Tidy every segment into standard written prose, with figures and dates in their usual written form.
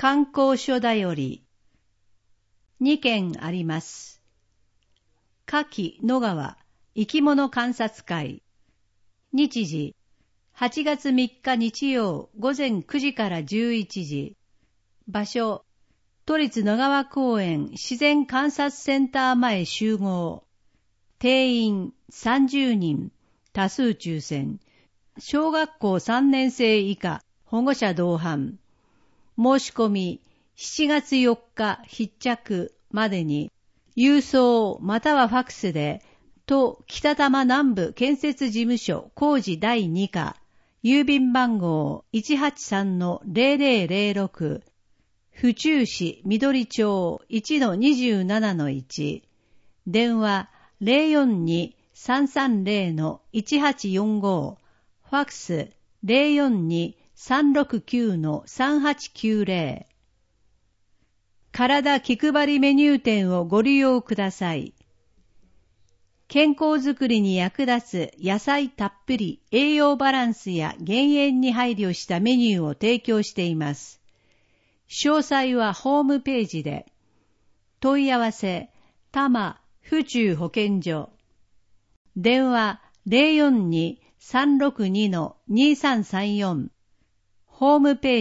観光所だより2件あります。下記野川生き物観察会。日時8月3日日曜午前9時から11時。場所都立野川公園自然観察センター前集合。定員30人。多数抽選。小学校3年生以下保護者同伴。申し込み7月4日必着までに郵送またはファクスで都北多摩南部建設事務所工事第2課郵便番号 183-0006 府中市緑町 1-27-1 電話 042-330-1845 ファクス 042-369-3890 体気配りメニュー店をご利用ください。健康づくりに役立つ野菜たっぷり栄養バランスや減塩に配慮したメニューを提供しています。詳細はホームページで。問い合わせ、多摩府中保健所。電話 042-362-2334。ホームペ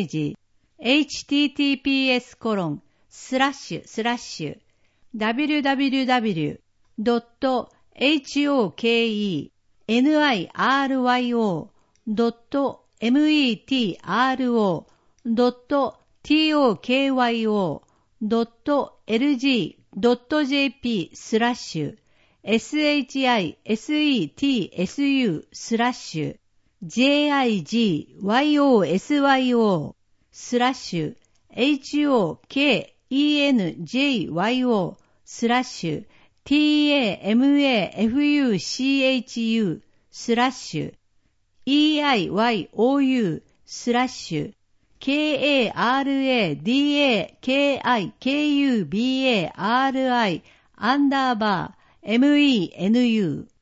ージ、www.hokiyo.srashu/eiyou/tamafaksubari_menu